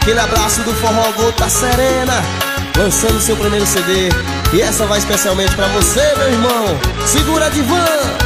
Aquele abraço do Forró Gota Serena, lançando seu primeiro CD. E essa vai especialmente pra você, meu irmão. Segura Divan.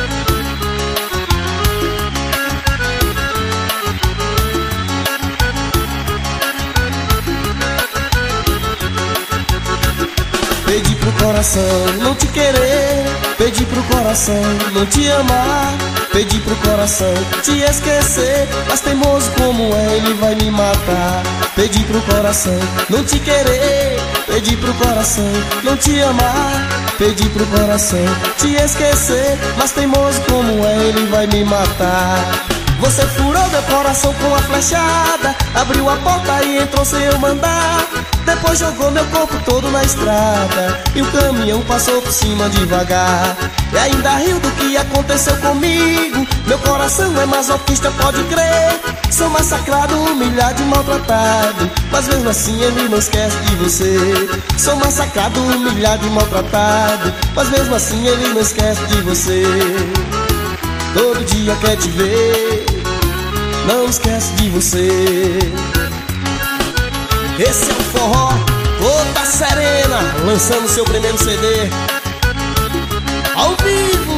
Pedi pro coração não te querer, pedi pro coração não te amar, pedi pro coração te esquecer, mas teimoso como é, ele vai me matar. Pedi pro coração não te querer, pedi pro coração não te amar, pedi pro coração te esquecer, mas teimoso como é, ele vai me matar. Você furou meu coração com a flechada, abriu a porta e entrou sem eu mandar. Depois jogou meu corpo todo na estrada e o caminhão passou por cima devagar. E ainda riu do que aconteceu comigo. Meu coração é masoquista, pode crer. Sou massacrado, humilhado e maltratado, mas mesmo assim ele não esquece de você. Sou massacrado, humilhado e maltratado, mas mesmo assim ele não esquece de você. Todo dia quer te ver, não esquece de você. Esse é o Forró Gota Serena, lançando seu primeiro CD ao vivo.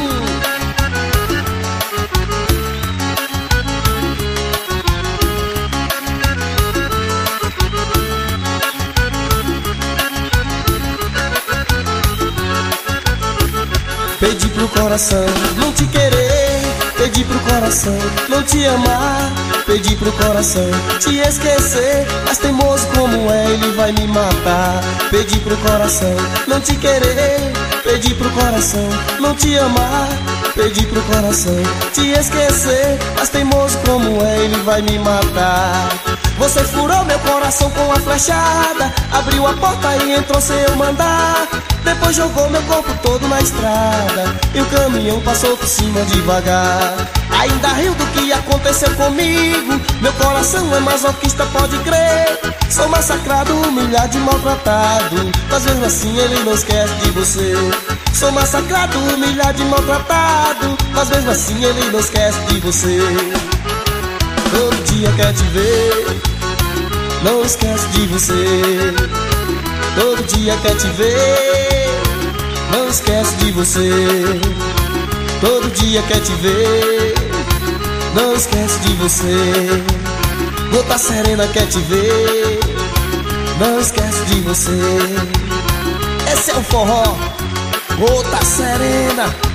Pedi pro coração não te querer, pedi pro coração não te amar, pedi pro coração te esquecer, mas teimoso como é, ele vai me matar. Pedi pro coração não te querer, pedi pro coração não te amar, pedi pro coração te esquecer, mas teimoso como é, ele vai me matar. Você furou meu coração com a flechada, abriu a porta e entrou sem eu mandar. Depois jogou meu corpo todo na estrada e o caminhão passou por cima devagar. Ainda riu do que aconteceu comigo. Meu coração é masoquista, pode crer. Sou massacrado, humilhado e maltratado, mas mesmo assim ele não esquece de você. Sou massacrado, humilhado e maltratado, mas mesmo assim ele não esquece de você. Todo dia quer te ver, não esquece de você. Todo dia quer te ver, não esquece de você. Todo dia quer te ver, não esquece de você. Gota Serena quer te ver, não esquece de você. Esse é o Forró Gota Serena.